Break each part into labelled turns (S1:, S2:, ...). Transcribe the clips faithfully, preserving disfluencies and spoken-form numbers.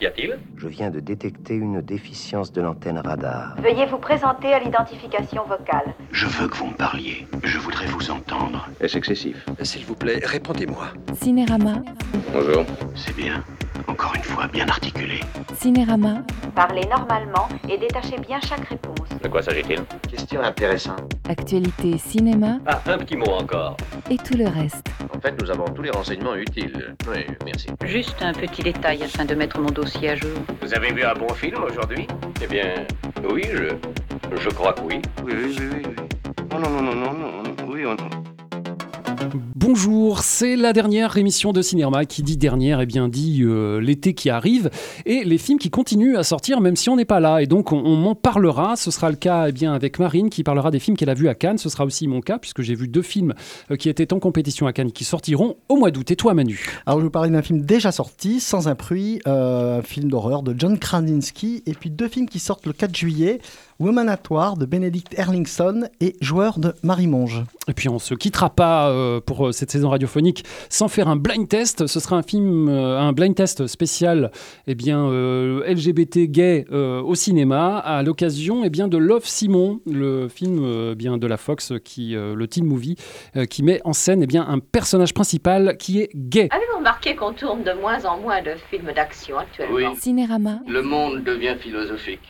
S1: a-t-il ?
S2: Je viens de détecter une déficience de l'antenne radar.
S3: Veuillez vous présenter à l'identification vocale.
S4: Je veux que vous me parliez. Je voudrais vous entendre.
S1: Est-ce excessif ?
S5: S'il vous plaît, répondez-moi.
S6: Cinérama.
S1: Bonjour.
S4: C'est bien. Encore une fois, bien articulé.
S6: Cinérama.
S3: Parlez normalement et détachez bien chaque réponse.
S1: De quoi s'agit-il ?
S7: Question intéressante.
S6: Actualité cinéma
S1: Ah, un petit mot encore.
S6: et tout le reste.
S7: En fait, nous avons tous les renseignements utiles. Oui, merci.
S8: Juste un petit détail afin de mettre mon dossier à jour.
S1: Vous avez vu un bon film aujourd'hui ? Eh bien, oui, je... je crois que oui.
S4: Oui, oui, oui, oui. Non, non, non, non, non, non. Oui, on...
S9: Bonjour, c'est la dernière émission de Cinérama. Qui dit dernière, eh bien dit euh, l'été qui arrive et les films qui continuent à sortir même si on n'est pas là. Et donc on, on m'en parlera. Ce sera le cas eh bien avec Marine qui parlera des films qu'elle a vus à Cannes. Ce sera aussi mon cas puisque j'ai vu deux films euh, qui étaient en compétition à Cannes et qui sortiront au mois d'août. Et toi Manu ?
S10: Alors je vais vous parler d'un film déjà sorti, Sans un bruit, euh, un film d'horreur de John Krasinski, et puis deux films qui sortent le quatre juillet. Woman at War de Benedict Erlingsson et Joueur de Marie Monge.
S9: Et puis on ne se quittera pas euh, pour cette saison radiophonique sans faire un blind test. Ce sera un film, euh, un blind test spécial eh bien, euh, L G B T gay euh, au cinéma à l'occasion eh bien, de Love Simon, le film euh, bien, de la Fox, qui, euh, le teen movie, euh, qui met en scène eh bien, un personnage principal qui est gay.
S8: Avez-vous remarqué qu'on tourne de moins en moins de films d'action actuellement ?
S7: Oui.
S6: Cinérama.
S7: Le monde devient philosophique.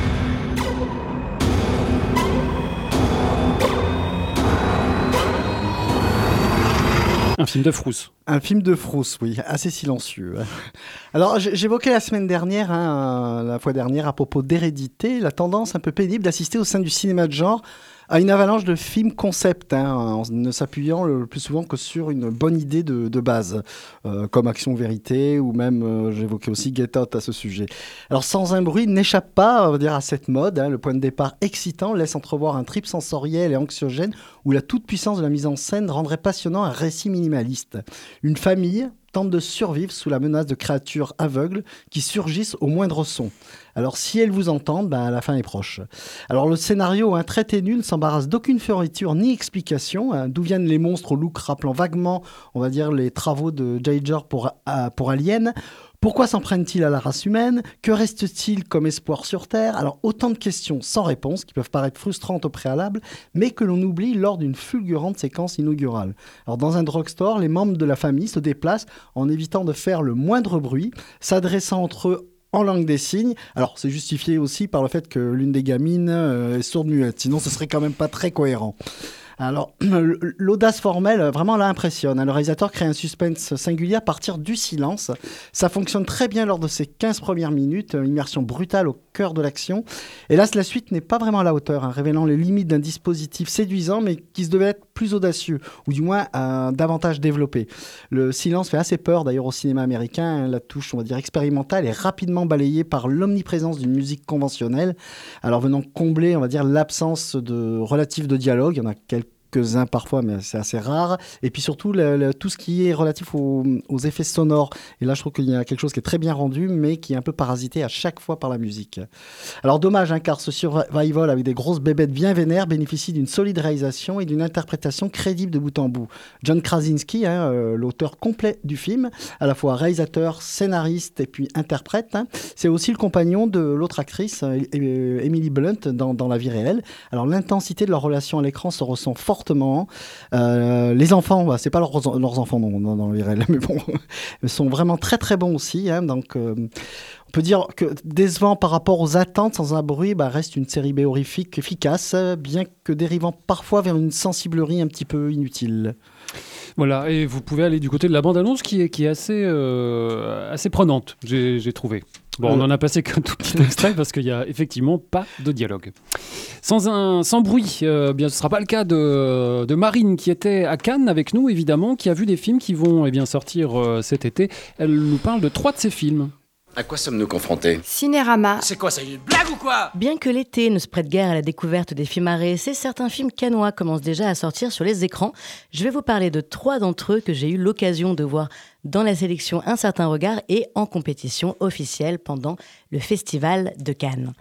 S9: Un film de frousse.
S10: Un film de frousse, oui, assez silencieux. Alors, j'évoquais la semaine dernière, hein, la fois dernière, à propos d'Hérédité, la tendance un peu pénible d'assister au sein du cinéma de genre à une avalanche de films concept, hein, en ne s'appuyant le plus souvent que sur une bonne idée de, de base, euh, comme Action Vérité, ou même, euh, j'évoquais aussi Get Out à ce sujet. Alors, Sans un bruit n'échappe pas, on va dire, à cette mode. Hein. Le point de départ excitant laisse entrevoir un trip sensoriel et anxiogène où la toute-puissance de la mise en scène rendrait passionnant un récit minimaliste. Une famille tente de survivre sous la menace de créatures aveugles qui surgissent au moindre son. Alors, si elles vous entendent, ben, la fin est proche. Alors, le scénario, hein, très ténu, ne s'embarrasse d'aucune fioriture ni explication. Hein, d'où viennent les monstres au look rappelant vaguement, on va dire, les travaux de Giger pour, euh, pour Alien ? Pourquoi s'en prennent-ils à la race humaine ? Que reste-t-il comme espoir sur Terre ? Alors, autant de questions sans réponse qui peuvent paraître frustrantes au préalable, mais que l'on oublie lors d'une fulgurante séquence inaugurale. Alors, dans un drugstore, les membres de la famille se déplacent en évitant de faire le moindre bruit, s'adressant entre eux en langue des signes. Alors, c'est justifié aussi par le fait que l'une des gamines euh, est sourde-muette, sinon ce serait quand même pas très cohérent. Alors, l'audace formelle, vraiment, là, impressionne. Le réalisateur crée un suspense singulier à partir du silence. Ça fonctionne très bien lors de ces quinze premières minutes, une immersion brutale au cœur de l'action. Hélas, la suite n'est pas vraiment à la hauteur, hein, révélant les limites d'un dispositif séduisant, mais qui se devait être plus audacieux, ou du moins euh, davantage développé. Le silence fait assez peur, d'ailleurs, au cinéma américain. Hein, la touche, on va dire, expérimentale est rapidement balayée par l'omniprésence d'une musique conventionnelle, alors venant combler, on va dire, l'absence de relative de dialogue. Il y en a quelques quelques-uns parfois, mais c'est assez rare. Et puis surtout, le, le, tout ce qui est relatif aux, aux effets sonores. Et là, je trouve qu'il y a quelque chose qui est très bien rendu, mais qui est un peu parasité à chaque fois par la musique. Alors, dommage, hein, car ce survival avec des grosses bébêtes bien vénères bénéficie d'une solide réalisation et d'une interprétation crédible de bout en bout. John Krasinski, hein, euh, l'auteur complet du film, à la fois réalisateur, scénariste et puis interprète, hein, c'est aussi le compagnon de l'autre actrice, euh, Emily Blunt, dans, dans la vie réelle. Alors, l'intensité de leur relation à l'écran se ressent fortement. Euh, les enfants, bah, c'est pas leurs, leurs enfants non, non, dans la vie réelle, mais bon, ils sont vraiment très très bons aussi. Hein, donc, euh, on peut dire que décevant par rapport aux attentes, Sans un bruit, bah, reste une série B horrifique efficace, bien que dérivant parfois vers une sensiblerie un petit peu inutile.
S9: Voilà, et vous pouvez aller du côté de la bande-annonce qui est, qui est assez, euh, assez prenante, j'ai, j'ai trouvé. Bon, on en a passé qu'un tout petit extrait parce qu'il n'y a effectivement pas de dialogue. Sans, un, sans bruit, euh, bien, ce ne sera pas le cas de, de Marine qui était à Cannes avec nous, évidemment, qui a vu des films qui vont eh bien, sortir euh, cet été. Elle nous parle de trois de ces films.
S5: À quoi sommes-nous confrontés ?
S11: Cinérama.
S5: C'est quoi, c'est une blague ou quoi ?
S11: Bien que l'été ne se prête guère à la découverte des films à réessayer, certains films cannois commencent déjà à sortir sur les écrans. Je vais vous parler de trois d'entre eux que j'ai eu l'occasion de voir dans la sélection Un certain regard et en compétition officielle pendant le Festival de Cannes.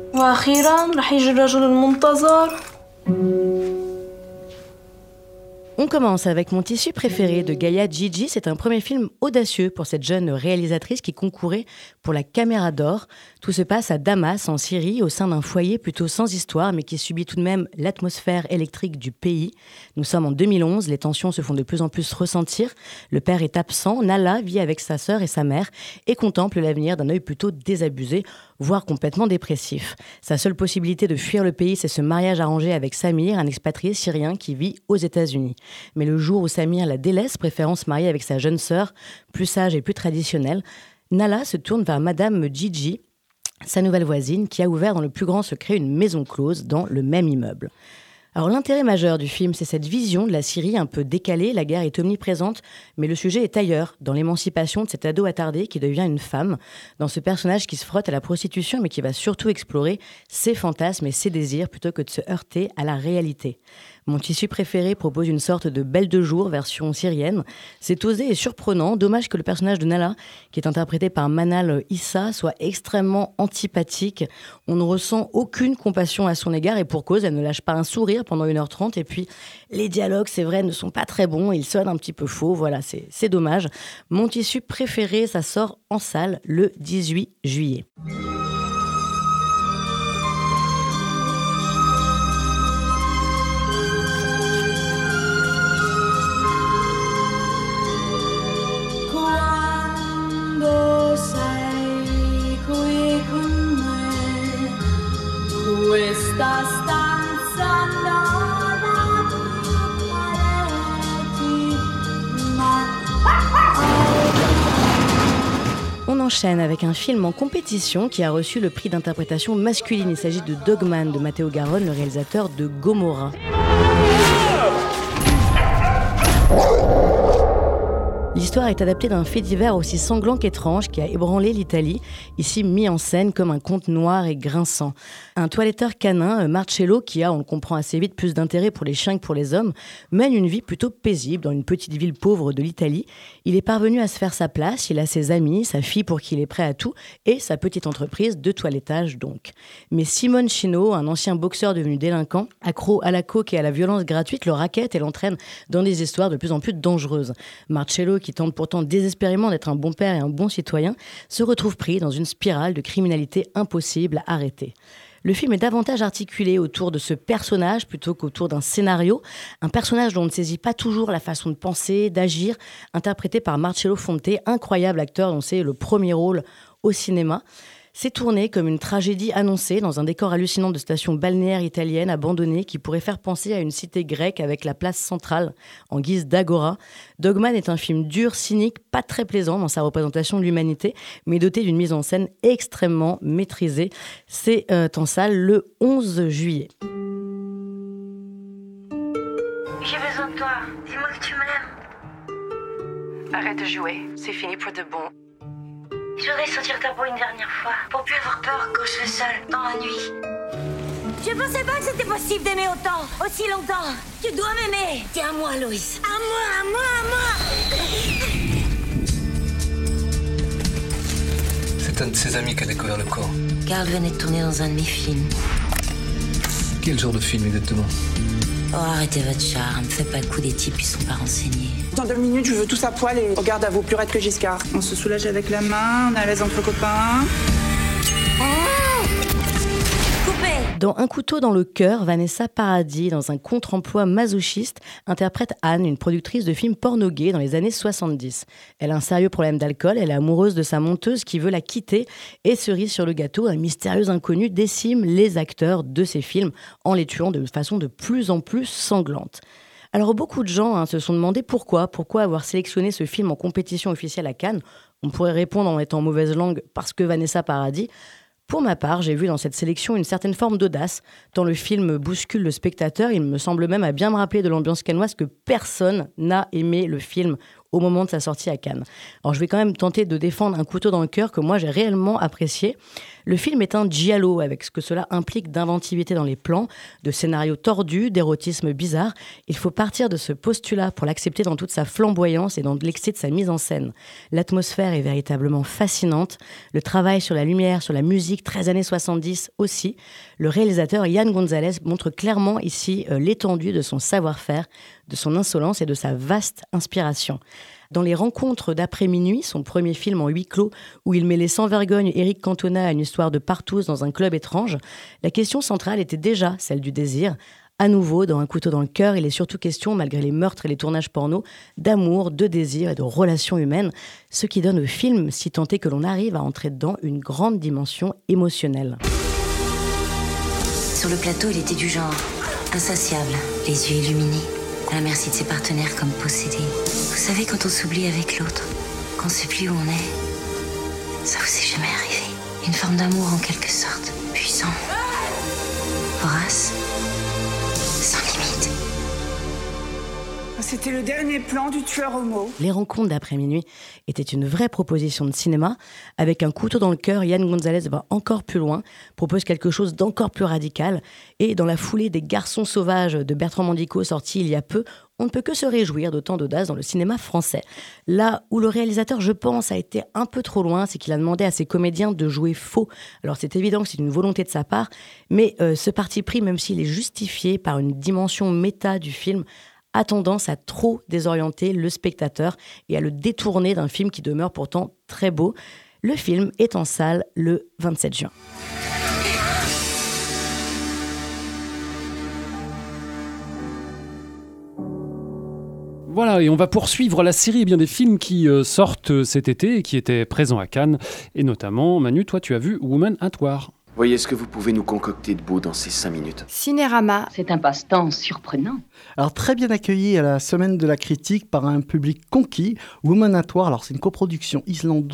S12: وأخيراً رح يجي الرجل المنتظر.
S11: On commence avec mon tissu préféré de Gaia Gigi. C'est un premier film audacieux pour cette jeune réalisatrice qui concourait pour la Caméra d'Or. Tout se passe à Damas, en Syrie, au sein d'un foyer plutôt sans histoire, mais qui subit tout de même l'atmosphère électrique du pays. Nous sommes en deux mille onze, les tensions se font de plus en plus ressentir. Le père est absent, Nala vit avec sa sœur et sa mère et contemple l'avenir d'un œil plutôt désabusé, voire complètement dépressif. Sa seule possibilité de fuir le pays, c'est ce mariage arrangé avec Samir, un expatrié syrien qui vit aux États-Unis. Mais le jour où Samir la délaisse, préférant se marier avec sa jeune sœur, plus sage et plus traditionnelle, Nala se tourne vers Madame Gigi, sa nouvelle voisine, qui a ouvert dans le plus grand secret une maison close dans le même immeuble. Alors l'intérêt majeur du film, c'est cette vision de la Syrie un peu décalée. La guerre est omniprésente, mais le sujet est ailleurs, dans l'émancipation de cet ado attardé qui devient une femme, dans ce personnage qui se frotte à la prostitution, mais qui va surtout explorer ses fantasmes et ses désirs plutôt que de se heurter à la réalité. Mon tissu préféré propose une sorte de Belle de jour version syrienne. C'est osé et surprenant. Dommage que le personnage de Nala, qui est interprété par Manal Issa, soit extrêmement antipathique. On ne ressent aucune compassion à son égard et pour cause, elle ne lâche pas un sourire pendant une heure trente. Et puis, les dialogues, c'est vrai, ne sont pas très bons. Ils sonnent un petit peu faux. Voilà, c'est, c'est dommage. Mon tissu préféré, ça sort en salle le dix-huit juillet. On enchaîne avec un film en compétition qui a reçu le prix d'interprétation masculine. Il s'agit de Dogman de Matteo Garonne, le réalisateur de Gomorrah. L'histoire est adaptée d'un fait divers aussi sanglant qu'étrange qui a ébranlé l'Italie, ici mis en scène comme un conte noir et grinçant. Un toiletteur canin, Marcello, qui a, on le comprend assez vite, plus d'intérêt pour les chiens que pour les hommes, mène une vie plutôt paisible dans une petite ville pauvre de l'Italie. Il est parvenu à se faire sa place, il a ses amis, sa fille pour qui il est prêt à tout, et sa petite entreprise de toilettage donc. Mais Simone Chino, un ancien boxeur devenu délinquant, accro à la coke et à la violence gratuite, le raquette et l'entraîne dans des histoires de plus en plus dangereuses. Marcello, qui tente pourtant désespérément d'être un bon père et un bon citoyen, se retrouve pris dans une spirale de criminalité impossible à arrêter. Le film est davantage articulé autour de ce personnage plutôt qu'autour d'un scénario, un personnage dont on ne saisit pas toujours la façon de penser, d'agir, interprété par Marcello Fonte, incroyable acteur dont c'est le premier rôle au cinéma. C'est tourné comme une tragédie annoncée dans un décor hallucinant de station balnéaire italienne abandonnée qui pourrait faire penser à une cité grecque avec la place centrale en guise d'agora. Dogman est un film dur, cynique, pas très plaisant dans sa représentation de l'humanité, mais doté d'une mise en scène extrêmement maîtrisée. C'est euh, en salle le onze juillet.
S12: J'ai besoin de toi. Dis-moi que tu m'aimes. Arrête de jouer. C'est fini pour de bon. Je voudrais sentir ta peau une dernière fois, pour plus avoir peur quand je suis seule, dans la nuit. Je pensais pas que c'était possible d'aimer autant, aussi longtemps. Tu dois m'aimer. T'es à moi, Loïs. À moi, à moi, à moi.
S13: C'est un de ses amis qui a découvert le corps.
S12: Carl venait de tourner dans un de mes films.
S13: Quel genre de film exactement?
S12: Oh, arrêtez votre charme. Faites pas le coup des types qui sont pas renseignés.
S14: Dans deux minutes, je veux tous à poil et regarde à vous, plus raide que Giscard. On se soulage avec la main, on est à l'aise entre copains.
S12: Oh, coupé.
S11: Dans Un couteau dans le cœur, Vanessa Paradis, dans un contre-emploi masochiste, interprète Anne, une productrice de films porno gays dans les années soixante-dix. Elle a un sérieux problème d'alcool, elle est amoureuse de sa monteuse qui veut la quitter et cerise sur le gâteau, un mystérieux inconnu décime les acteurs de ces films en les tuant de façon de plus en plus sanglante. Alors beaucoup de gens hein, se sont demandé pourquoi, pourquoi avoir sélectionné ce film en compétition officielle à Cannes. On pourrait répondre en étant mauvaise langue parce que Vanessa Paradis. Pour ma part, j'ai vu dans cette sélection une certaine forme d'audace. Tant le film bouscule le spectateur, il me semble même à bien me rappeler de l'ambiance cannoise que personne n'a aimé le film au moment de sa sortie à Cannes. Alors je vais quand même tenter de défendre Un couteau dans le cœur que moi j'ai réellement apprécié. Le film est un giallo avec ce que cela implique d'inventivité dans les plans, de scénarios tordus, d'érotisme bizarre. Il faut partir de ce postulat pour l'accepter dans toute sa flamboyance et dans l'excès de sa mise en scène. L'atmosphère est véritablement fascinante. Le travail sur la lumière, sur la musique, treize années soixante-dix aussi. Le réalisateur Yann Gonzalez montre clairement ici euh, l'étendue de son savoir-faire de son insolence et de sa vaste inspiration. Dans Les Rencontres d'après-minuit, son premier film en huis clos, où il mêlait sans vergogne Éric Cantona à une histoire de partouze dans un club étrange, la question centrale était déjà celle du désir. À nouveau, dans Un couteau dans le cœur, il est surtout question, malgré les meurtres et les tournages porno, d'amour, de désir et de relations humaines, ce qui donne au film, si tant est que l'on arrive à entrer dedans, une grande dimension émotionnelle.
S12: Sur le plateau, il était du genre insatiable, les yeux illuminés, à la merci de ses partenaires comme possédés. Vous savez, quand on s'oublie avec l'autre, qu'on ne sait plus où on est, ça vous est jamais arrivé. Une forme d'amour en quelque sorte, puissant, vorace, sans limite.
S14: C'était le dernier plan du tueur homo.
S11: Les Rencontres d'après-minuit était une vraie proposition de cinéma. Avec Un couteau dans le cœur, Yann Gonzalez va encore plus loin, propose quelque chose d'encore plus radical. Et dans la foulée des Garçons sauvages de Bertrand Mandico, sorti il y a peu, on ne peut que se réjouir d'autant d'audace dans le cinéma français. Là où le réalisateur, je pense, a été un peu trop loin, c'est qu'il a demandé à ses comédiens de jouer faux. Alors c'est évident que c'est une volonté de sa part, mais euh, ce parti pris, même s'il est justifié par une dimension méta du film, a tendance à trop désorienter le spectateur et à le détourner d'un film qui demeure pourtant très beau. Le film est en salle le vingt-sept juin.
S9: Voilà, et on va poursuivre la série eh bien, des films qui euh, sortent cet été et qui étaient présents à Cannes. Et notamment, Manu, toi tu as vu Woman at War.
S5: Voyez ce que vous pouvez nous concocter de beau dans ces cinq minutes.
S8: Cinérama, c'est un passe-temps surprenant.
S10: Alors très bien accueilli à la semaine de la critique par un public conquis, Woman at War, alors c'est une coproduction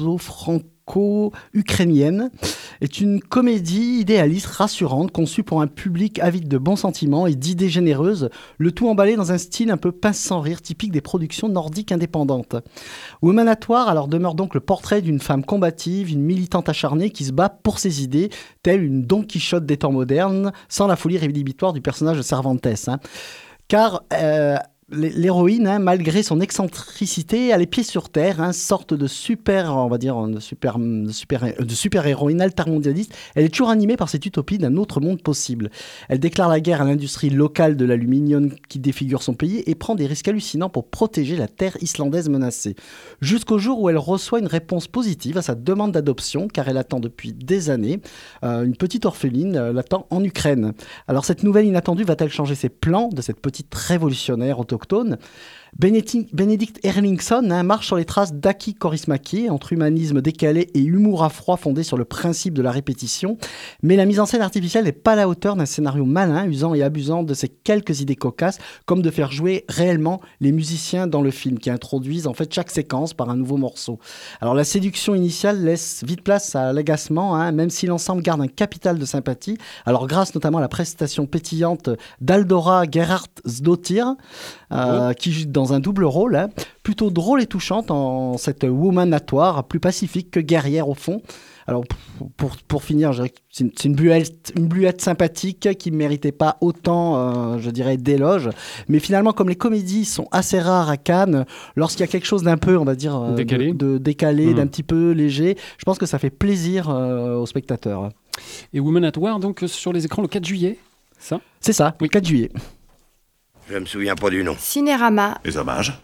S10: islando-franco-ukrainienne, est une comédie idéaliste, rassurante, conçue pour un public avide de bons sentiments et d'idées généreuses, le tout emballé dans un style un peu pince sans rire, typique des productions nordiques indépendantes. Woman at War alors demeure donc le portrait d'une femme combative, une militante acharnée qui se bat pour ses idées, telle une Don Quichotte des temps modernes, sans la folie rédhibitoire du personnage de Cervantes. Hein. Car euh, l'héroïne, hein, malgré son excentricité, a les pieds sur terre, hein, sorte de super, on va dire, de super, de super, de super héroïne altermondialiste. Elle est toujours animée par cette utopie d'un autre monde possible. Elle déclare la guerre à l'industrie locale de l'aluminium qui défigure son pays et prend des risques hallucinants pour protéger la terre islandaise menacée. Jusqu'au jour où elle reçoit une réponse positive à sa demande d'adoption, car elle attend depuis des années. Euh, une petite orpheline euh, l'attend en Ukraine. Alors cette nouvelle inattendue va-t-elle changer ses plans de cette petite révolutionnaire autochtone? Benedict Erlingsson hein, marche sur les traces d'Aki Kaurismäki, entre humanisme décalé et humour à froid fondé sur le principe de la répétition. Mais la mise en scène artificielle n'est pas à la hauteur d'un scénario malin, usant et abusant de ces quelques idées cocasses, comme de faire jouer réellement les musiciens dans le film, qui introduisent en fait chaque séquence par un nouveau morceau. Alors la séduction initiale laisse vite place à l'agacement, hein, même si l'ensemble garde un capital de sympathie. Alors grâce notamment à la prestation pétillante d'Aldora Gerhardsdottir, euh, oh. qui dans un double rôle, hein, plutôt drôle et touchante en cette Woman at War, plus pacifique que guerrière au fond. Alors pour, pour finir, je dirais que c'est une, c'est une, bluette, une bluette sympathique qui ne méritait pas autant, euh, je dirais, d'éloges. Mais finalement, comme les comédies sont assez rares à Cannes, lorsqu'il y a quelque chose d'un peu, on va dire, euh,
S9: décalé,
S10: de, de décalé,
S9: mmh. d'un
S10: petit peu léger, je pense que ça fait plaisir euh, aux spectateurs.
S9: Et Woman at War, donc sur les écrans le quatre juillet, ça ?
S10: C'est ça, oui, quatre juillet.
S2: Je me souviens pas du nom.
S8: Cinérama.
S4: Les hommages.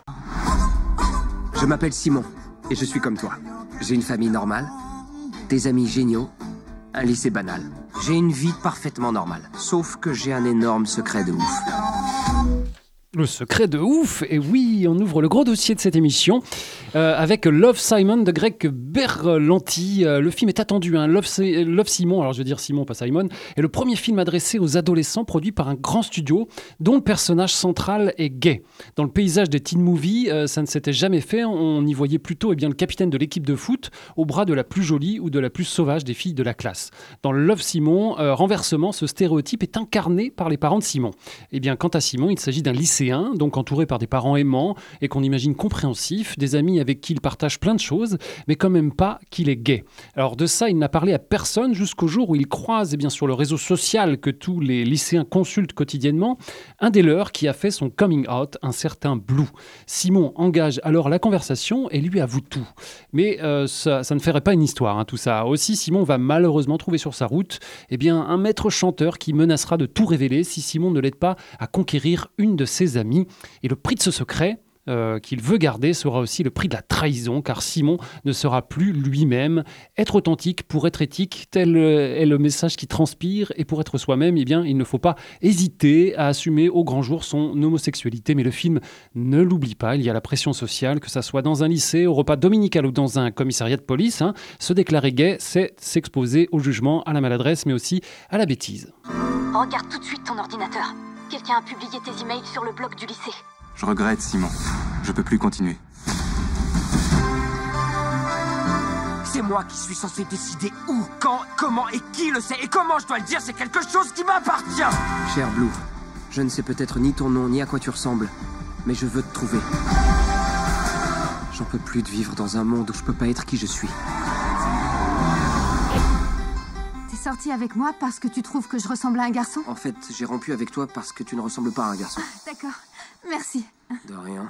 S15: Je m'appelle Simon, et je suis comme toi. J'ai une famille normale, des amis géniaux, un lycée banal. J'ai une vie parfaitement normale, sauf que j'ai un énorme secret de ouf.
S9: Le secret de ouf, et oui, on ouvre le gros dossier de cette émission euh, avec Love Simon de Greg Berlanti. Euh, le film est attendu, hein. Love, Love Simon, alors je veux dire Simon, pas Simon, est le premier film adressé aux adolescents produit par un grand studio dont le personnage central est gay. Dans le paysage des teen movies, euh, ça ne s'était jamais fait. On y voyait plutôt eh bien, le capitaine de l'équipe de foot au bras de la plus jolie ou de la plus sauvage des filles de la classe. Dans Love Simon, euh, renversement, ce stéréotype est incarné par les parents de Simon. Eh bien, quant à Simon, il s'agit d'un lycéen, donc entouré par des parents aimants et qu'on imagine compréhensifs, des amis avec qui il partage plein de choses, mais quand même pas qu'il est gay. Alors de ça, il n'a parlé à personne jusqu'au jour où il croise, eh bien, sur le réseau social que tous les lycéens consultent quotidiennement, un des leurs qui a fait son coming out, un certain Blue. Simon engage alors la conversation et lui avoue tout. Mais euh, ça, ça ne ferait pas une histoire, hein, tout ça. Aussi, Simon va malheureusement trouver sur sa route eh bien, un maître chanteur qui menacera de tout révéler si Simon ne l'aide pas à conquérir une de ses ses amis. Et le prix de ce secret euh, qu'il veut garder sera aussi le prix de la trahison, car Simon ne sera plus lui-même. Être authentique pour être éthique, tel est le message qui transpire. Et pour être soi-même, eh bien, il ne faut pas hésiter à assumer au grand jour son homosexualité. Mais le film ne l'oublie pas, il y a la pression sociale, que ça soit dans un lycée, au repas dominical ou dans un commissariat de police. Hein. Se déclarer gay, c'est s'exposer au jugement, à la maladresse, mais aussi à la bêtise.
S12: Regarde tout de suite ton ordinateur. Quelqu'un a publié tes emails sur le blog du lycée.
S16: Je regrette, Simon. Je peux plus continuer.
S15: C'est moi qui suis censé décider où, quand, comment et qui le sait. Et comment je dois le dire, c'est quelque chose qui m'appartient. Cher Blue, je ne sais peut-être ni ton nom ni à quoi tu ressembles, mais je veux te trouver. J'en peux plus de vivre dans un monde où je peux pas être qui je suis.
S17: T'es sorti avec moi parce que tu trouves que je ressemble à un garçon ?
S15: En fait, j'ai rompu avec toi parce que tu ne ressembles pas à un garçon.
S17: D'accord, merci.
S15: De rien.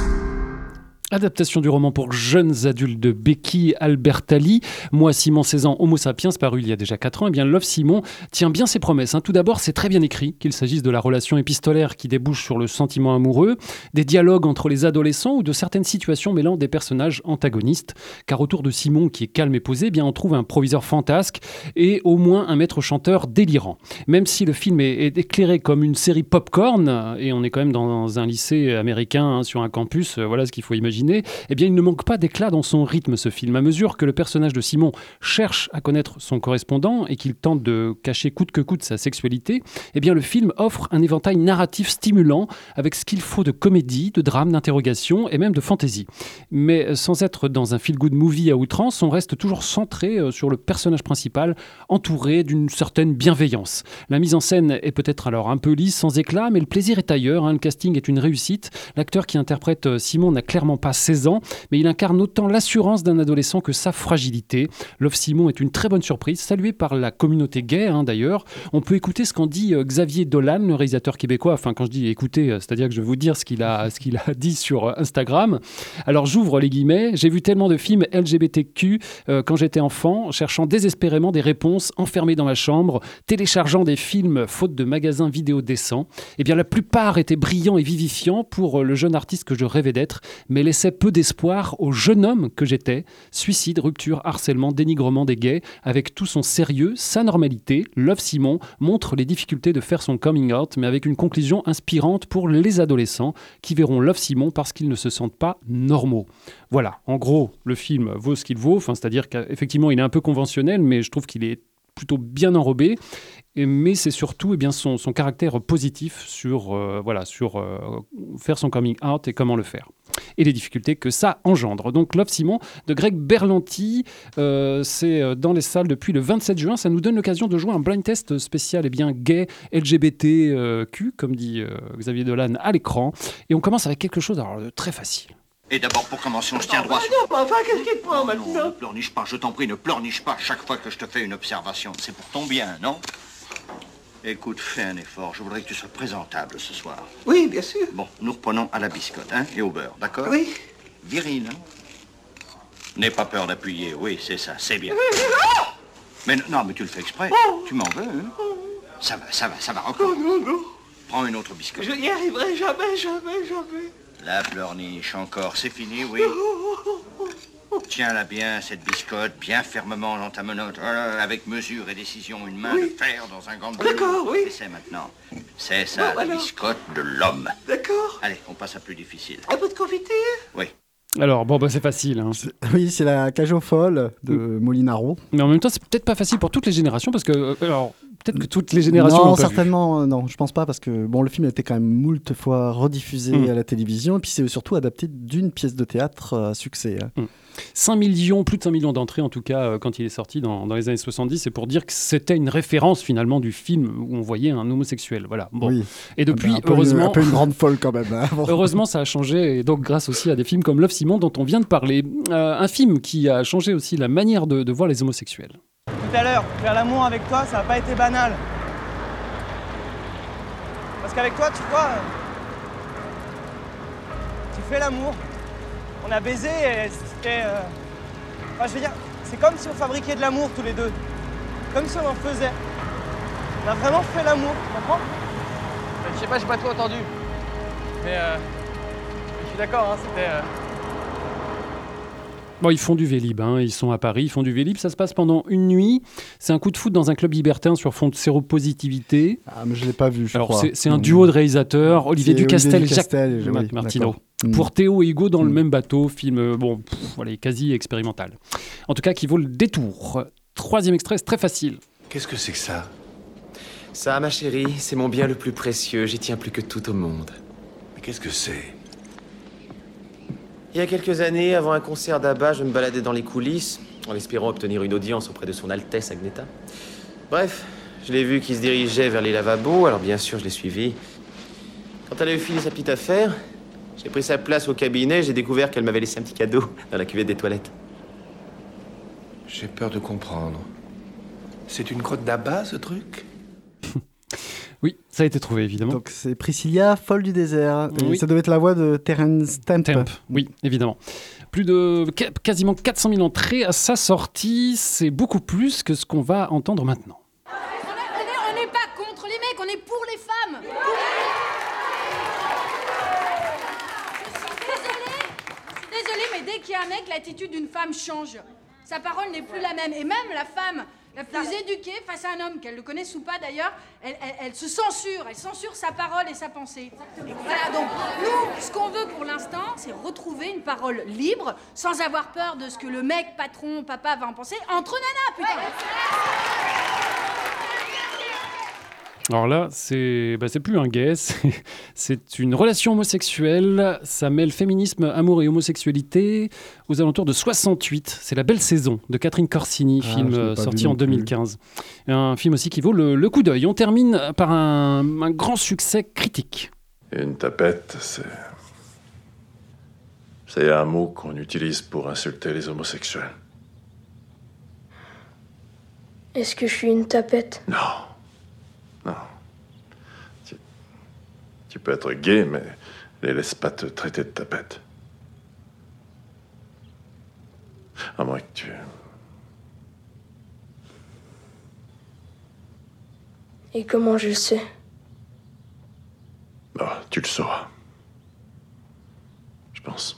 S9: Adaptation du roman pour jeunes adultes de Becky Albertalli. Moi, Simon, seize ans, Homo sapiens, paru il y a déjà quatre ans. Eh bien, Love Simon tient bien ses promesses. Hein. Tout d'abord, c'est très bien écrit, qu'il s'agisse de la relation épistolaire qui débouche sur le sentiment amoureux, des dialogues entre les adolescents ou de certaines situations mêlant des personnages antagonistes. Car autour de Simon, qui est calme et posé, eh bien, on trouve un proviseur fantasque et au moins un maître chanteur délirant. Même si le film est, est éclairé comme une série popcorn, et on est quand même dans un lycée américain, hein, sur un campus, euh, voilà ce qu'il faut imaginer. Eh bien, il ne manque pas d'éclat dans son rythme, ce film. À mesure que le personnage de Simon cherche à connaître son correspondant et qu'il tente de cacher coûte que coûte sa sexualité, eh bien, le film offre un éventail narratif stimulant avec ce qu'il faut de comédie, de drame, d'interrogation et même de fantaisie. Mais sans être dans un feel-good movie à outrance, on reste toujours centré sur le personnage principal, entouré d'une certaine bienveillance. La mise en scène est peut-être alors un peu lisse, sans éclat, mais le plaisir est ailleurs. Hein. Le casting est une réussite. L'acteur qui interprète Simon n'a clairement pas seize ans, mais il incarne autant l'assurance d'un adolescent que sa fragilité. Love Simon est une très bonne surprise, saluée par la communauté gay hein, d'ailleurs. On peut écouter ce qu'en dit euh, Xavier Dolan, le réalisateur québécois. Enfin, quand je dis écouter, euh, c'est-à-dire que je vais vous dire ce qu'il a, ce qu'il a dit sur euh, Instagram. Alors, j'ouvre les guillemets. J'ai vu tellement de films L G B T Q euh, quand j'étais enfant, cherchant désespérément des réponses, enfermé dans ma chambre, téléchargeant des films faute de magasins vidéo décents. Eh bien, la plupart étaient brillants et vivifiants pour euh, le jeune artiste que je rêvais d'être, mais laissaient peu d'espoir au jeune homme que j'étais. Suicide, rupture, harcèlement, dénigrement des gays, avec tout son sérieux, sa normalité. Love Simon montre les difficultés de faire son coming out, mais avec une conclusion inspirante pour les adolescents qui verront Love Simon parce qu'ils ne se sentent pas normaux. Voilà, en gros, le film vaut ce qu'il vaut, enfin, c'est-à-dire qu'effectivement, il est un peu conventionnel, mais je trouve qu'il est plutôt bien enrobé. Et, mais c'est surtout eh bien, son, son caractère positif sur, euh, voilà, sur euh, faire son coming out et comment le faire. Et les difficultés que ça engendre. Donc Love Simon de Greg Berlanti, euh, c'est dans les salles depuis le vingt-sept juin. Ça nous donne l'occasion de jouer un blind test spécial eh bien, gay, L G B T Q, comme dit euh, Xavier Dolan à l'écran. Et on commence avec quelque chose alors, de très facile.
S4: Et d'abord, pour commencer, on se tient droit.
S18: Non, pas enfin, qu'est-ce qui te prend maintenant ?
S4: Non, ne pleurniche pas, je t'en prie, ne pleurniche pas chaque fois que je te fais une observation. C'est pour ton bien, non ? Écoute, fais un effort, je voudrais que tu sois présentable ce soir.
S18: Oui, bien sûr.
S4: Bon, nous reprenons à la biscotte, hein, et au beurre, d'accord ?
S18: Oui.
S4: Viril, hein ? N'aie pas peur d'appuyer, oui, c'est ça, c'est bien. Mais non, mais tu le fais exprès,
S18: oh.
S4: Tu m'en veux, hein ? Ça va, ça va, ça va, encore.
S18: Oh, non, non.
S4: Prends une autre biscotte.
S18: Je n'y arriverai jamais, jamais, jamais.
S4: La pleurniche, encore, c'est fini, oui. Tiens-la bien, cette biscotte, bien fermement dans ta menotte, voilà, avec mesure et décision, une main
S18: oui.
S4: de fer dans un gant de velours.
S18: D'accord, oui.
S4: C'est maintenant. C'est ça, bon, la alors. biscotte de l'homme.
S18: D'accord.
S4: Allez, on passe à plus difficile.
S18: Un peu de confiture ?
S4: Oui.
S9: Alors, bon, bah, c'est facile. Hein.
S10: C'est, oui, c'est la cage aux folles de mmh. Molinaro.
S9: Mais en même temps, c'est peut-être pas facile pour toutes les générations, parce que, euh, alors, peut-être que toutes les générations
S10: non,
S9: l'ont pas
S10: certainement,
S9: vu.
S10: Non, je pense pas, parce que bon, le film a été quand même moult fois rediffusé mmh. à la télévision, et puis c'est surtout adapté d'une pièce de théâtre à succès. Hein.
S9: Mmh. cinq millions, plus de cinq millions d'entrées, en tout cas, euh, quand il est sorti dans, dans les années soixante-dix, c'est pour dire que c'était une référence, finalement, du film où on voyait un homosexuel. Voilà. Bon.
S10: Oui.
S9: Et depuis,
S10: un peu
S9: heureusement...
S10: Une, un peu une grande folle, quand même. Hein, bon.
S9: Heureusement, ça a changé, et donc grâce aussi à des films comme Love Simon, dont on vient de parler. Euh, un film qui a changé aussi la manière de, de voir les homosexuels.
S19: Tout à l'heure, faire l'amour avec toi, ça n'a pas été banal. Parce qu'avec toi, tu vois, tu fais l'amour. On a baisé et c'était... Euh... Enfin, je veux dire, c'est comme si on fabriquait de l'amour tous les deux. Comme si on en faisait. On a vraiment fait l'amour, tu comprends ?
S20: Je sais pas, j'ai pas tout entendu.
S19: Mais euh, je suis d'accord, hein, c'était... Euh...
S9: Bon, ils font du Vélib, hein. Ils sont à Paris, ils font du Vélib, ça se passe pendant une nuit. C'est un coup de foot dans un club libertin sur fond de séropositivité.
S10: Ah, mais je ne l'ai pas vu, je
S9: Alors,
S10: crois.
S9: c'est, c'est un duo de réalisateurs, Olivier
S10: C'est
S9: Ducastel
S10: Olivier
S9: et Jacques
S10: Ducastel, oui,
S9: Marc Martino.
S10: d'accord.
S9: Pour Théo et Hugo dans
S10: Mm.
S9: le même bateau, film euh, bon, pff, voilà, quasi expérimental. En tout cas, qui vaut le détour. Troisième extrait, c'est très facile.
S5: Qu'est-ce que c'est que ça?
S15: Ça, ma chérie, c'est mon bien le plus précieux. J'y tiens plus que tout au monde.
S5: Mais qu'est-ce que c'est?
S15: Il y a quelques années, avant un concert d'Abba, je me baladais dans les coulisses, en espérant obtenir une audience auprès de son Altesse Agneta. Bref, je l'ai vu qui se dirigeait vers les lavabos, alors bien sûr, je l'ai suivi. Quand elle a eu fini sa petite affaire, j'ai pris sa place au cabinet, j'ai découvert qu'elle m'avait laissé un petit cadeau dans la cuvette des toilettes.
S5: J'ai peur de comprendre. C'est une crotte d'Abba, ce truc?
S9: Oui, ça a été trouvé, évidemment.
S10: Donc c'est Priscilla, folle du désert. Et
S9: Oui.
S10: ça devait être la voix de Terence Stamp.
S9: Temp, oui, évidemment. Plus de ca- quasiment quatre cent mille entrées à sa sortie. C'est beaucoup plus que ce qu'on va entendre maintenant.
S20: On n'est pas contre les mecs, on est pour les femmes. Je suis désolée, je suis désolée, mais dès qu'il y a un mec, l'attitude d'une femme change. Sa parole n'est plus la même. Et même la femme la plus éduquée face à un homme, qu'elle le connaisse ou pas d'ailleurs, elle, elle, elle se censure, elle censure sa parole et sa pensée. Voilà, donc nous, ce qu'on veut pour l'instant, c'est retrouver une parole libre, sans avoir peur de ce que le mec, patron, papa va en penser, entre nanas, putain.
S9: Alors là, c'est, bah, c'est plus un gay, c'est, c'est une relation homosexuelle. Ça mêle féminisme, amour et homosexualité aux alentours de soixante-huit. C'est La Belle Saison de Catherine Corsini,
S10: Ah,
S9: film
S10: je l'ai
S9: euh,
S10: pas
S9: sorti
S10: vu
S9: en
S10: non
S9: deux mille quinze. Un film aussi qui vaut le, le coup d'œil. On termine par un, un grand succès critique.
S21: Une tapette, c'est... C'est un mot qu'on utilise pour insulter les homosexuels.
S22: Est-ce que je suis une tapette?
S21: Non. Non. Tu, tu peux être gay, mais les laisse pas te traiter de tapette. À moins que tu...
S22: Et comment je le sais?
S21: Bon, tu le sauras. Je pense.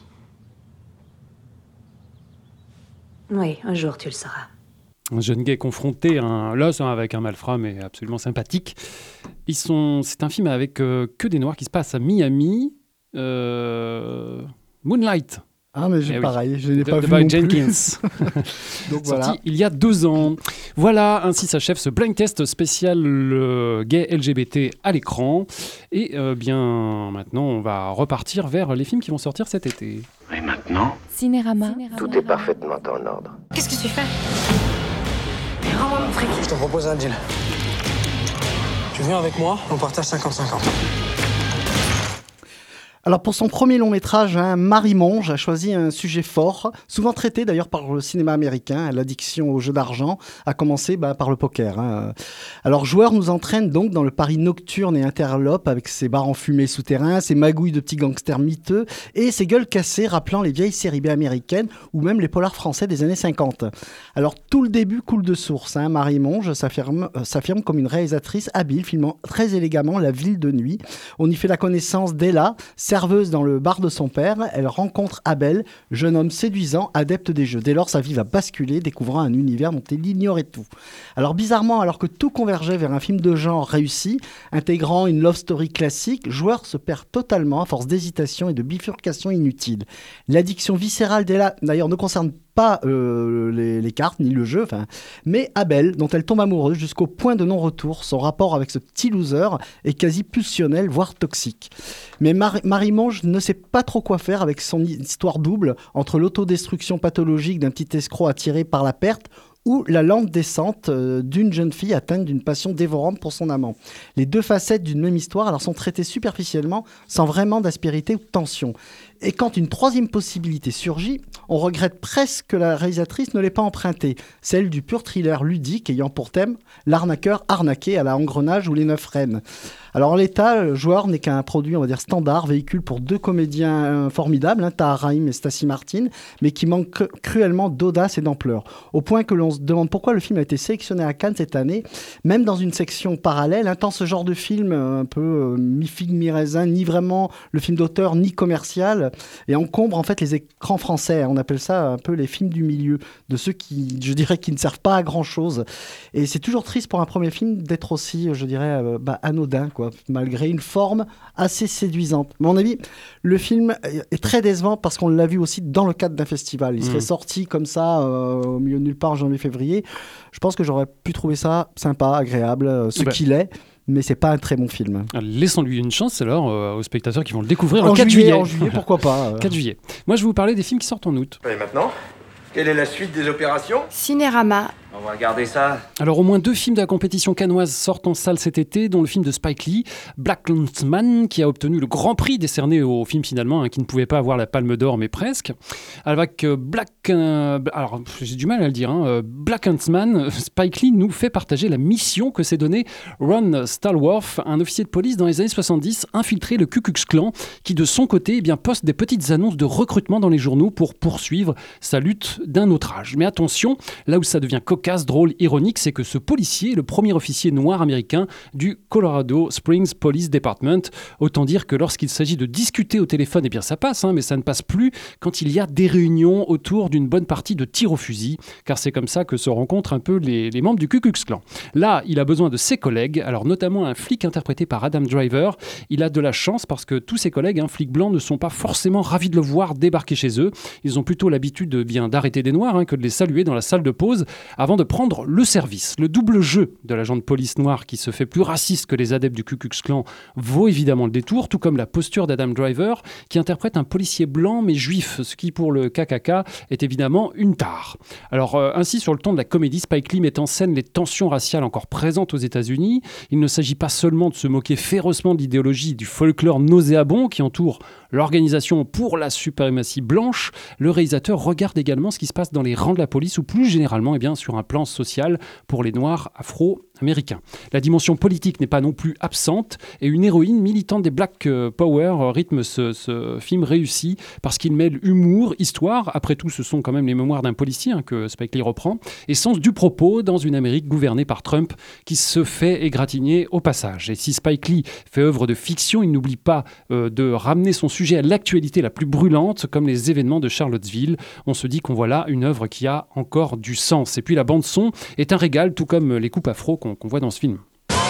S23: Oui, un jour tu le sauras.
S9: Un jeune gay confronté à un loss hein, avec un malfrat, mais absolument sympathique. Ils sont... C'est un film avec euh, que des noirs qui se passe à Miami. Euh... Moonlight.
S10: Ah, mais j'ai
S9: Eh oui.
S10: pareil, je l'ai
S9: De-
S10: pas
S9: de
S10: vu
S9: by
S10: non
S9: Jenkins.
S10: plus. Donc
S9: Sorti
S10: voilà.
S9: il y a deux ans. Voilà, ainsi s'achève ce blind test spécial euh, gay L G B T à l'écran. Et euh, bien maintenant, on va repartir vers les films qui vont sortir cet été.
S2: Et maintenant,
S6: Cinérama.
S2: tout est parfaitement en ordre.
S12: Qu'est-ce que tu fais? Rends-moi mon fric.
S13: Je te propose un deal. Tu viens avec moi, on partage cinquante cinquante.
S10: Alors pour son premier long métrage, hein, Marie Monge a choisi un sujet fort, souvent traité d'ailleurs par le cinéma américain, l'addiction au jeu d'argent, à commencer bah, par le poker. Hein. Alors Joueur nous entraîne donc dans le Paris nocturne et interlope avec ses bars enfumés souterrains, ses magouilles de petits gangsters miteux et ses gueules cassées rappelant les vieilles séries B américaines ou même les polars français des années cinquante. Alors tout le début coule de source. Hein. Marie Monge s'affirme, euh, s'affirme comme une réalisatrice habile, filmant très élégamment la ville de nuit. On y fait la connaissance d'Ella, serveuse dans le bar de son père. Elle rencontre Abel, jeune homme séduisant, adepte des jeux. Dès lors, sa vie va basculer, découvrant un univers dont elle ignorait tout. Alors bizarrement, alors que tout convergeait vers un film de genre réussi, intégrant une love story classique, Joueur se perd totalement à force d'hésitation et de bifurcation inutile. L'addiction viscérale d'Ella, d'ailleurs, ne concerne pas euh, les, les cartes ni le jeu, enfin, mais Abel, dont elle tombe amoureuse jusqu'au point de non-retour. Son rapport avec ce petit loser est quasi pulsionnel, voire toxique. Mais Mar- Marie Monge ne sait pas trop quoi faire avec son histoire double entre l'autodestruction pathologique d'un petit escroc attiré par la perte ou la lente descente euh, d'une jeune fille atteinte d'une passion dévorante pour son amant. Les deux facettes d'une même histoire alors, sont traitées superficiellement, sans vraiment d'aspérité ou de tension. Et quand une troisième possibilité surgit, on regrette presque que la réalisatrice ne l'ait pas empruntée, celle du pur thriller ludique ayant pour thème l'arnaqueur arnaqué à la Engrenage ou les Neuf Reines. Alors en l'état, le joueur n'est qu'un produit, on va dire, standard, véhicule pour deux comédiens euh, formidables, hein, Tahar Rahim et Stacy Martin, mais qui manque cru- cruellement d'audace et d'ampleur. Au point que l'on se demande pourquoi le film a été sélectionné à Cannes cette année, même dans une section parallèle, hein, tant ce genre de film euh, un peu euh, mi-figue, mi-raisin, ni vraiment le film d'auteur, ni commercial, et encombre en fait les écrans français. On appelle ça un peu les films du milieu, de ceux qui, je dirais, qui ne servent pas à grand-chose. Et c'est toujours triste pour un premier film d'être aussi, je dirais, euh, bah, anodin, quoi, malgré une forme assez séduisante. À mon avis, le film est très décevant parce qu'on l'a vu aussi dans le cadre d'un festival. Il serait mmh. sorti comme ça, euh, au milieu de nulle part, en janvier-février. Je pense que j'aurais pu trouver ça sympa, agréable, euh, ce bah. qu'il est. Mais c'est pas un très bon film.
S9: Laissons-lui une chance alors euh, aux spectateurs qui vont le découvrir
S10: en
S9: le quatre
S10: juillet.
S9: juillet.
S10: En juillet, pourquoi pas. Euh...
S9: quatre juillet. Moi, je vais vous parler des films qui sortent en août.
S1: Et maintenant, quelle est la suite des opérations ?
S23: Cinérama.
S1: On va regarder ça.
S9: Alors, au moins deux films de la compétition cannoise sortent en salle cet été, dont le film de Spike Lee, BlacKkKlansman, qui a obtenu le grand prix décerné au film finalement, hein, qui ne pouvait pas avoir la Palme d'Or, mais presque. Avec euh, Black... Euh, alors, j'ai du mal à le dire. Hein, euh, BlacKkKlansman, Spike Lee nous fait partager la mission que s'est donnée Ron Stallworth, un officier de police dans les années soixante-dix, infiltré le Ku Klux Klan, qui de son côté eh bien, poste des petites annonces de recrutement dans les journaux pour poursuivre sa lutte d'un autre âge. Mais attention, là où ça devient cocasse, drôle, ironique, c'est que ce policier est le premier officier noir américain du Colorado Springs Police Department. Autant dire que lorsqu'il s'agit de discuter au téléphone, eh bien ça passe, hein, mais ça ne passe plus quand il y a des réunions autour d'une bonne partie de tirs au fusil, car c'est comme ça que se rencontrent un peu les, les membres du Ku Klux Klan. Là, il a besoin de ses collègues, alors notamment un flic interprété par Adam Driver. Il a de la chance parce que tous ses collègues, hein, flics blancs, ne sont pas forcément ravis de le voir débarquer chez eux. Ils ont plutôt l'habitude de, bien, d'arrêter des noirs hein, que de les saluer dans la salle de pause avant de prendre le service. Le double jeu de l'agent de police noir qui se fait plus raciste que les adeptes du Ku Klux Klan vaut évidemment le détour, tout comme la posture d'Adam Driver qui interprète un policier blanc mais juif, ce qui pour le K K K est évidemment une tare. Alors euh, ainsi sur le ton de la comédie, Spike Lee met en scène les tensions raciales encore présentes aux États-Unis. Il ne s'agit pas seulement de se moquer férocement de l'idéologie du folklore nauséabond qui entoure l'organisation pour la suprématie blanche. Le réalisateur regarde également ce qui se passe dans les rangs de la police ou plus généralement eh bien, sur un plan social pour les Noirs afro-américains. La dimension politique n'est pas non plus absente et une héroïne militante des Black Power rythme ce, ce film réussi parce qu'il mêle humour, histoire, après tout ce sont quand même les mémoires d'un policier hein, que Spike Lee reprend, et sens du propos dans une Amérique gouvernée par Trump qui se fait égratigner au passage. Et si Spike Lee fait œuvre de fiction, il n'oublie pas euh, de ramener son sujet à l'actualité la plus brûlante comme les événements de Charlottesville. On se dit qu'on voit là une œuvre qui a encore du sens. Et puis la bande-son est un régal, tout comme les coupes afro qu'on, qu'on voit dans ce film.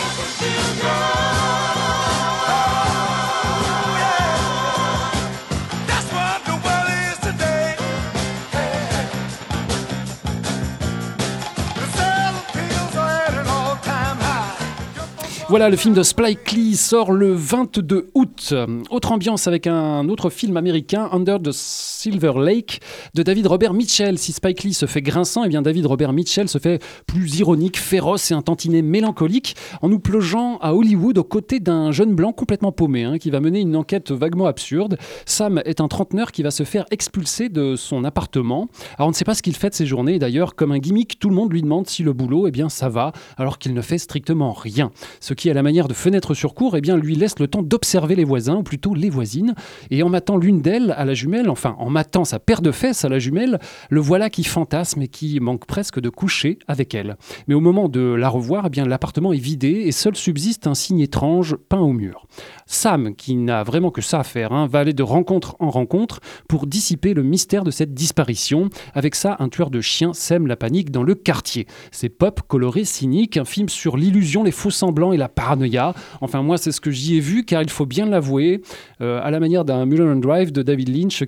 S9: Voilà, le film de Spike Lee sort le vingt-deux août. Autre ambiance avec un autre film américain, Under the Silver Lake, de David Robert Mitchell. Si Spike Lee se fait grinçant, eh bien David Robert Mitchell se fait plus ironique, féroce et un tantinet mélancolique en nous plongeant à Hollywood aux côtés d'un jeune blanc complètement paumé hein, qui va mener une enquête vaguement absurde. Sam est un trentenaire qui va se faire expulser de son appartement. Alors on ne sait pas ce qu'il fait de ses journées. D'ailleurs, comme un gimmick, tout le monde lui demande si le boulot, eh bien ça va, alors qu'il ne fait strictement rien. Ce qui, à la manière de fenêtre sur cour, eh bien, lui laisse le temps d'observer les voisins, ou plutôt les voisines. Et en matant l'une d'elles à la jumelle, enfin en matant sa paire de fesses à la jumelle, le voilà qui fantasme et qui manque presque de coucher avec elle. Mais au moment de la revoir, eh bien, l'appartement est vidé et seul subsiste un signe étrange peint au mur. Sam, qui n'a vraiment que ça à faire, hein, va aller de rencontre en rencontre pour dissiper le mystère de cette disparition. Avec ça, un tueur de chiens sème la panique dans le quartier. C'est pop, coloré, cynique, un film sur l'illusion, les faux semblants et la paranoïa. Enfin, moi, c'est ce que j'y ai vu, car il faut bien l'avouer, euh, à la manière d'un Mulholland Drive de David Lynch qui se déroulait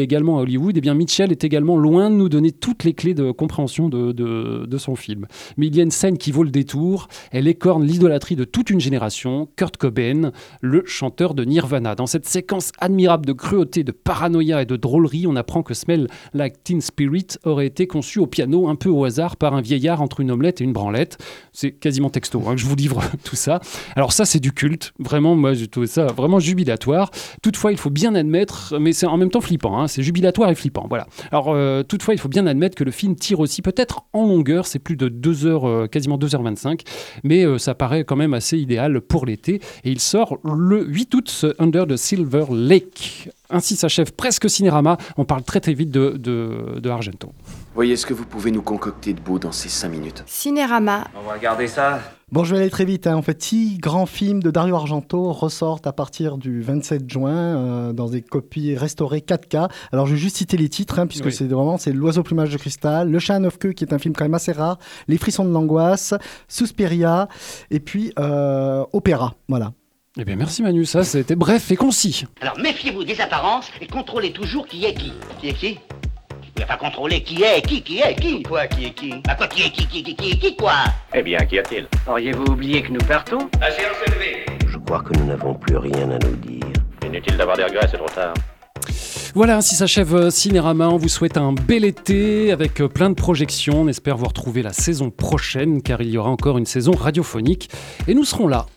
S9: également à Hollywood, eh bien Mitchell est également loin de nous donner toutes les clés de compréhension de, de, de son film. Mais il y a une scène qui vaut le détour. Elle écorne l'idolâtrie de toute une génération, Kurt Cobain, le chanteur de Nirvana. Dans cette séquence admirable de cruauté, de paranoïa et de drôlerie, on apprend que Smell Like Teen Spirit aurait été conçu au piano un peu au hasard par un vieillard entre une omelette et une branlette. C'est quasiment texto, hein, que je vous livre tout ça. Alors ça, c'est du culte. Vraiment, moi, j'ai trouvé ça vraiment jubilatoire. Toutefois, il faut bien admettre, mais c'est en même temps flippant, hein, c'est jubilatoire et flippant, voilà. Alors, euh, toutefois, il faut bien admettre que le film tire aussi peut-être en longueur, c'est plus de deux heures, euh, quasiment deux heures vingt-cinq, mais euh, ça paraît quand même assez idéal pour l'été, et il sort le huit août, ce Under the Silver Lake. Ainsi s'achève presque Cinérama, on parle très très vite de, de, de Argento.
S3: Voyez ce que vous pouvez nous concocter de beau dans ces cinq minutes.
S23: Cinérama.
S1: On va regarder ça.
S10: Bon, je vais aller très vite. Hein. En fait, six grands films de Dario Argento ressortent à partir du vingt-sept juin euh, dans des copies restaurées quatre K. Alors, je vais juste citer les titres, hein, puisque oui. c'est vraiment c'est L'Oiseau plumage de cristal, Le chat à neuf queues, qui est un film quand même assez rare, Les frissons de l'angoisse, Suspiria, et puis euh, Opéra. Voilà.
S9: Eh bien, merci Manu, ça c'était bref et concis.
S7: Alors, méfiez-vous des apparences et contrôlez toujours qui est qui. Qui est qui? Il va pas contrôler qui est qui, qui est qui. Quoi, qui est qui? Bah quoi, qui est qui, qui, qui, qui est qui, quoi?
S14: Eh bien, qu'y a-t-il?
S7: Auriez-vous oublié que nous partons?
S14: La séance est levée.
S2: Je crois que nous n'avons plus rien à nous dire.
S14: Inutile d'avoir des regrets, c'est trop tard.
S9: Voilà, ainsi s'achève Cinérama. On vous souhaite un bel été avec plein de projections. On espère vous retrouver la saison prochaine car il y aura encore une saison radiophonique et nous serons là.